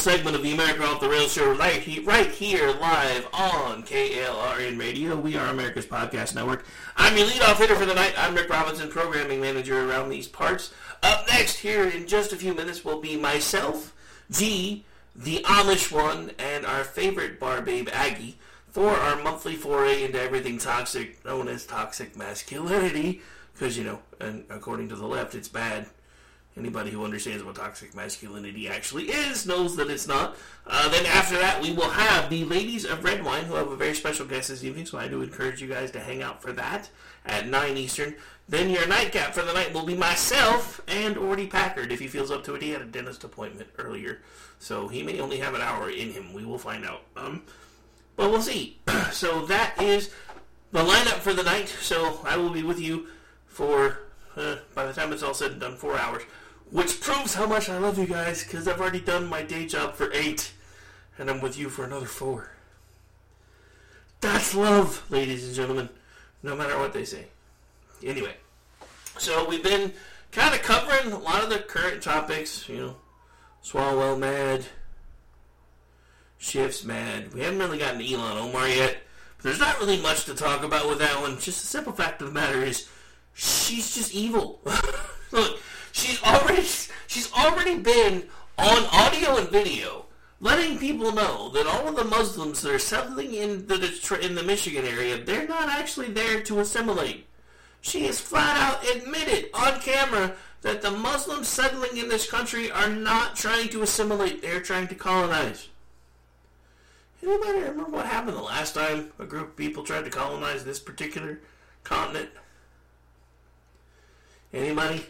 segment of the America Off the Rails show right, he, right here live on K L R N Radio. We are America's Podcast Network. I'm your leadoff hitter for the night. I'm Rick Robinson, programming manager around these parts. Up next here in just a few minutes will be myself, G, the Amish one, and our favorite bar babe, Aggie, for our monthly foray into everything toxic, known as toxic masculinity, because, you know, and according to the left, it's bad. Anybody who understands what toxic masculinity actually is knows that it's not. Uh, then after that, we will have the Ladies of Red Wine, who have a very special guest this evening, so I do encourage you guys to hang out for that at nine Eastern. Then your nightcap for the night will be myself and Ordy Packard, if he feels up to it. He had a dentist appointment earlier, so he may only have an hour in him. We will find out. Um, but we'll see. So that is the lineup for the night. So I will be with you for, uh, by the time it's all said and done, four hours. Which proves how much I love you guys, because I've already done my day job for eight, and I'm with you for another four. That's love, ladies and gentlemen, no matter what they say. Anyway, so we've been kind of covering a lot of the current topics, you know, Swalwell mad, Schiff's mad. We haven't really gotten to Elon Omar yet, but there's not really much to talk about with that one. Just the simple fact of the matter is, she's just evil. Look, she's already she's already been on audio and video, letting people know that all of the Muslims that are settling in the in the Michigan area, they're not actually there to assimilate. She has flat out admitted on camera that the Muslims settling in this country are not trying to assimilate; they're trying to colonize. Anybody remember what happened the last time a group of people tried to colonize this particular continent? Anybody?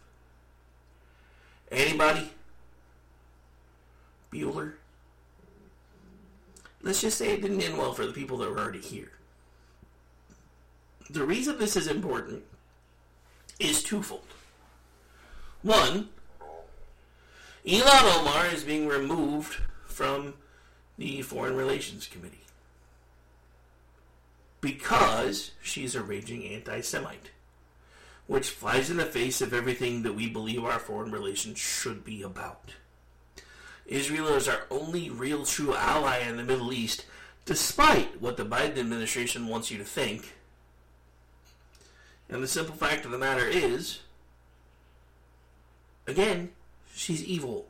Anybody? Bueller? Let's just say it didn't end well for the people that were already here. The reason this is important is twofold. One, Ilhan Omar is being removed from the Foreign Relations Committee because she's a raging anti-Semite, which flies in the face of everything that we believe our foreign relations should be about. Israel is our only real true ally in the Middle East, despite what the Biden administration wants you to think. And the simple fact of the matter is, again, she's evil.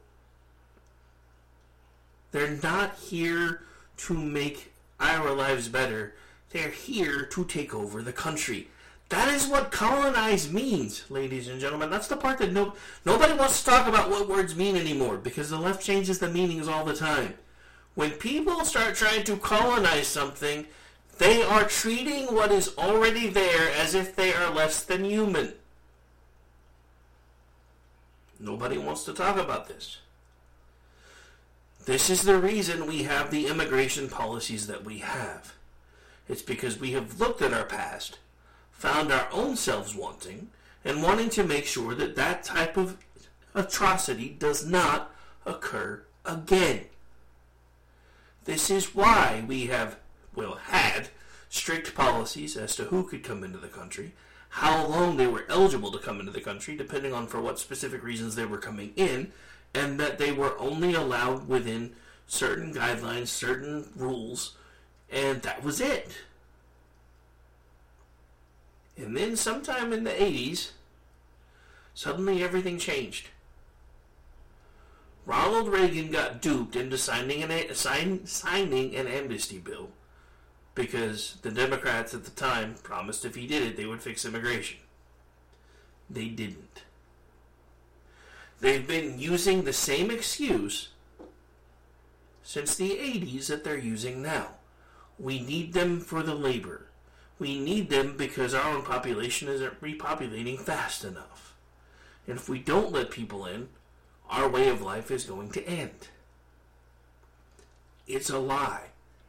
They're not here to make our lives better. They're here to take over the country. That is what colonize means, ladies and gentlemen. That's the part that no, nobody wants to talk about what words mean anymore, because the left changes the meanings all the time. When people start trying to colonize something, they are treating what is already there as if they are less than human. Nobody wants to talk about this. This is the reason we have the immigration policies that we have. It's because we have looked at our past, found our own selves wanting, and wanting to make sure that that type of atrocity does not occur again. This is why we have, well, had strict policies as to who could come into the country, how long they were eligible to come into the country, depending on for what specific reasons they were coming in, and that they were only allowed within certain guidelines, certain rules, and that was it. And then sometime in the eighties, suddenly everything changed. Ronald Reagan got duped into signing an, sign, signing an amnesty bill because the Democrats at the time promised if he did it, they would fix immigration. They didn't. They've been using the same excuse since the eighties that they're using now. We need them for the labor. We need them because our own population isn't repopulating fast enough. And if we don't let people in, our way of life is going to end. It's a lie.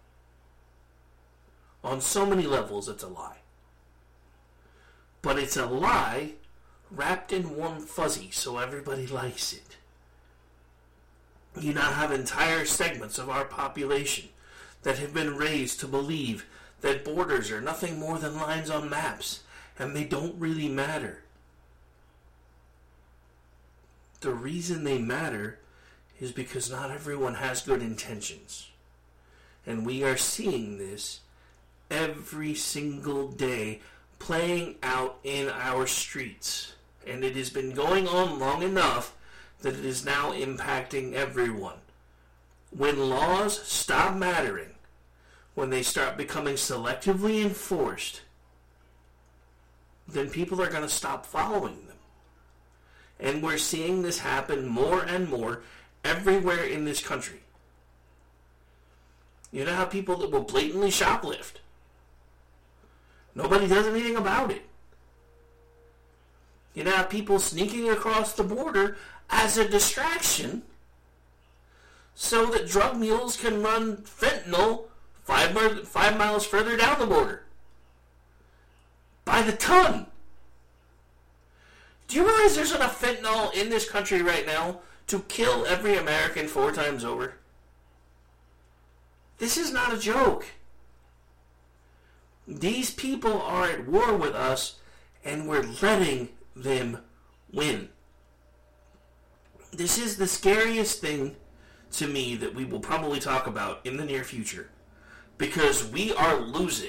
On so many levels, it's a lie. But it's a lie wrapped in warm fuzzy so everybody likes it. You now have entire segments of our population that have been raised to believe that borders are nothing more than lines on maps, and they don't really matter. The reason they matter is because not everyone has good intentions. And we are seeing this every single day playing out in our streets. And it has been going on long enough that it is now impacting everyone. When laws stop mattering, when they start becoming selectively enforced, then people are going to stop following them. And we're seeing this happen more and more everywhere in this country. You know how people that will blatantly shoplift? Nobody does anything about it. You know how people sneaking across the border as a distraction so that drug mules can run fentanyl five, five miles further down the border. By the ton. Do you realize there's enough fentanyl in this country right now to kill every American four times over? This is not a joke. These people are at war with us, and we're letting them win. This is the scariest thing to me that we will probably talk about in the near future, because we are losing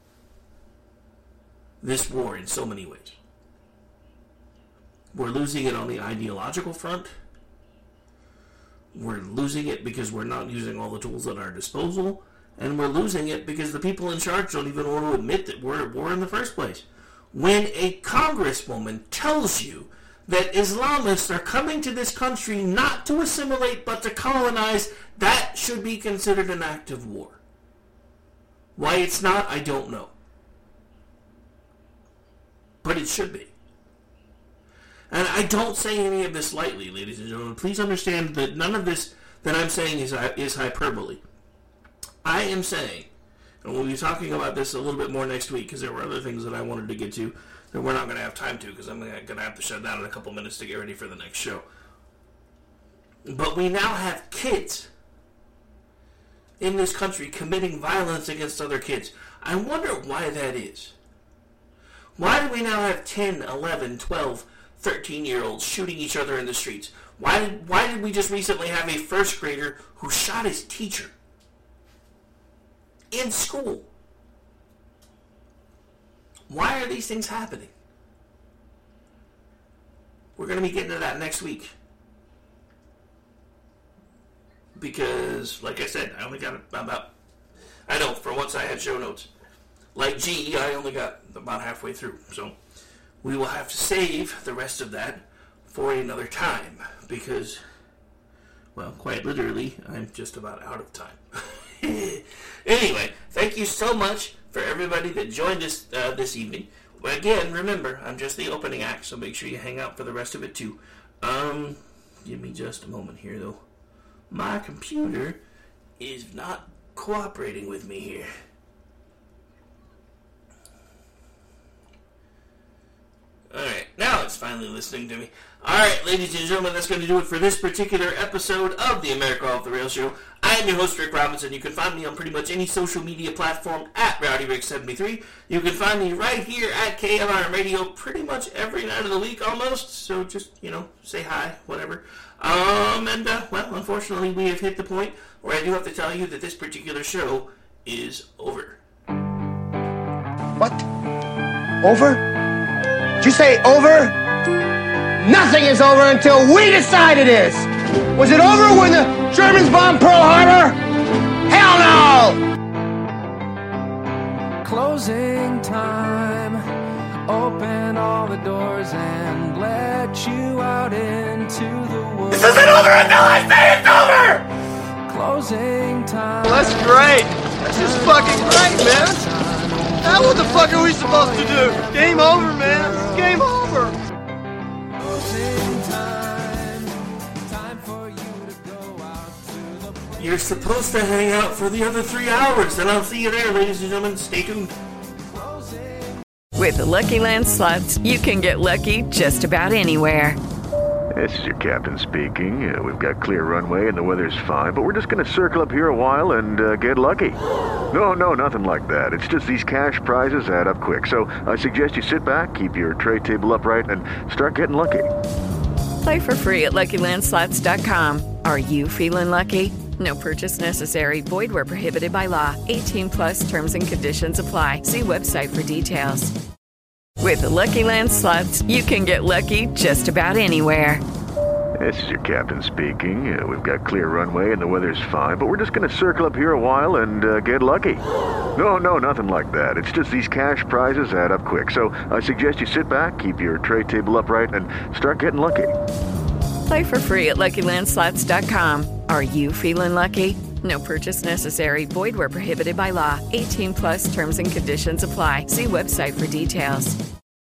this war in so many ways. We're losing it on the ideological front. We're losing it because we're not using all the tools at our disposal. And we're losing it because the people in charge don't even want to admit that we're at war in the first place. When a congresswoman tells you that Islamists are coming to this country not to assimilate but to colonize, that should be considered an act of war. Why it's not, I don't know. But it should be. And I don't say any of this lightly, ladies and gentlemen. Please understand that none of this that I'm saying is, is hyperbole. I am saying, and we'll be talking about this a little bit more next week because there were other things that I wanted to get to that we're not going to have time to because I'm going to have to shut down in a couple minutes to get ready for the next show. But we now have kids in this country committing violence against other kids. I wonder why that is. Why do we now have ten, eleven, twelve, thirteen-year-olds shooting each other in the streets? Why did, why did we just recently have a first grader who shot his teacher in school? Why are these things happening? We're going to be getting to that next week. Because, like I said, I only got about... I know, for once I had show notes. Like G, I only got about halfway through. So we will have to save the rest of that for another time. Because, well, quite literally, I'm just about out of time. Anyway, thank you so much for everybody that joined us uh, this evening. Again, remember, I'm just the opening act, so make sure you hang out for the rest of it too. Um, give me just a moment here, though. My computer is not cooperating with me here. Alright, now it's finally listening to me. Alright, ladies and gentlemen, that's going to do it for this particular episode of the America Off the Rails Show. I am your host, Rick Robinson. You can find me on pretty much any social media platform at Rowdy Rick seventy-three. You can find me right here at K L R N Radio pretty much every night of the week almost. So just, you know, say hi, whatever. Um, and, uh, well, unfortunately, we have hit the point where I do have to tell you that this particular show is over. What? Over? Did you say over? Nothing is over until we decide it is! Was it over when the Germans bombed Pearl Harbor? Hell no! Closing time. Open all the doors and let you out into the world. This isn't over until I say it's over! Closing time. Well, that's great. That's just fucking great, man. Now what the fuck are we supposed to do? Game over, man. It's game over. Closing time. Time for you to go out to the play. You're supposed to hang out for the other three hours, and I'll see you there, ladies and gentlemen. Stay tuned. With the Lucky Land Slots, you can get lucky just about anywhere. This is your captain speaking. Uh, we've got clear runway and the weather's fine, but we're just going to circle up here a while and uh, get lucky. No, no, nothing like that. It's just these cash prizes add up quick. So I suggest you sit back, keep your tray table upright, and start getting lucky. Play for free at Lucky Land Slots dot com. Are you feeling lucky? No purchase necessary. Void where prohibited by law. eighteen plus terms and conditions apply. See website for details. With the Lucky Land Slots, you can get lucky just about anywhere. This is your captain speaking. Uh, we've got clear runway and the weather's fine, but we're just going to circle up here a while and uh, get lucky. No, no, nothing like that. It's just these cash prizes add up quick. So I suggest you sit back, keep your tray table upright, and start getting lucky. Play for free at Lucky Land Slots dot com. Are you feeling lucky? No purchase necessary. Void where prohibited by law. eighteen plus terms and conditions apply. See website for details.